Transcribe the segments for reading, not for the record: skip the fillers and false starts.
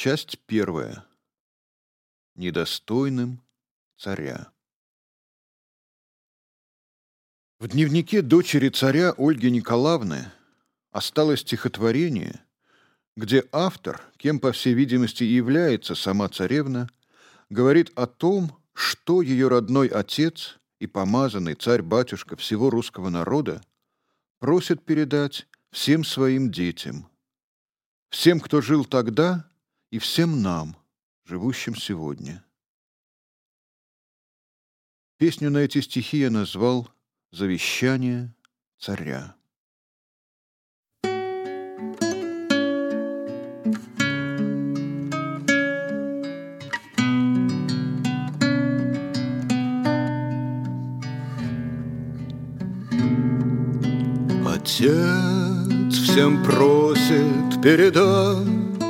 Часть первая. Недостойным царя. В дневнике дочери царя Ольги Николаевны осталось стихотворение, где автор, кем, по всей видимости, и является сама царевна, говорит о том, что ее родной отец и помазанный царь-батюшка всего русского народа просит передать всем своим детям, всем, кто жил тогда, и всем нам, живущим сегодня. Песню на эти стихи я назвал «Завещание царя». Отец всем просит передать: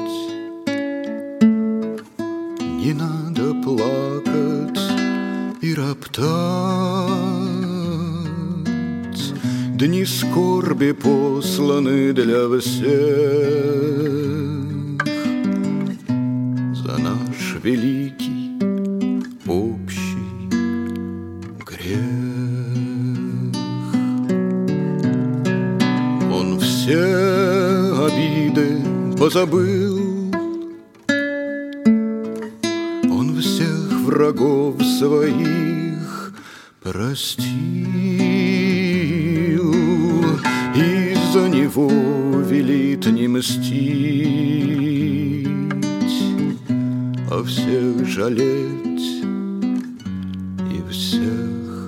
не надо плакать и роптать. Дни скорби посланы для всех за наш великий общий грех. Он все обиды позабыл, он всех врагов своих простил, и за него велит не мстить, а всех жалеть и всех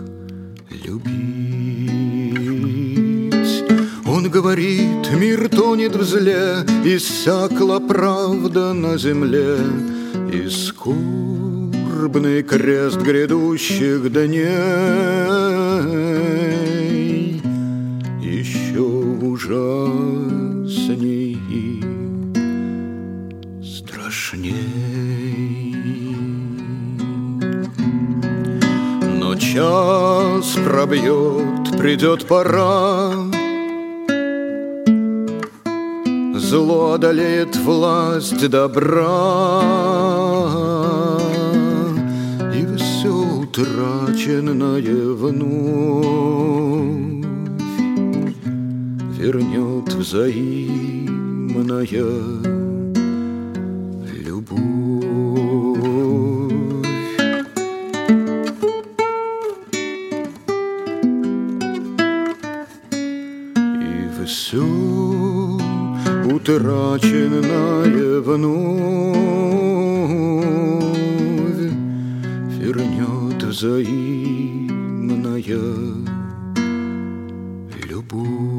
любить. Он говорит: мир тонет в зле, иссякла правда на земле, и скорбный крест грядущих дней еще ужасней и страшней. Но час пробьет, придет пора, зло одолеет власть добра, и все утраченное вновь вернет взаимная любовь. И все утраченное вновь вернет взаимная любовь.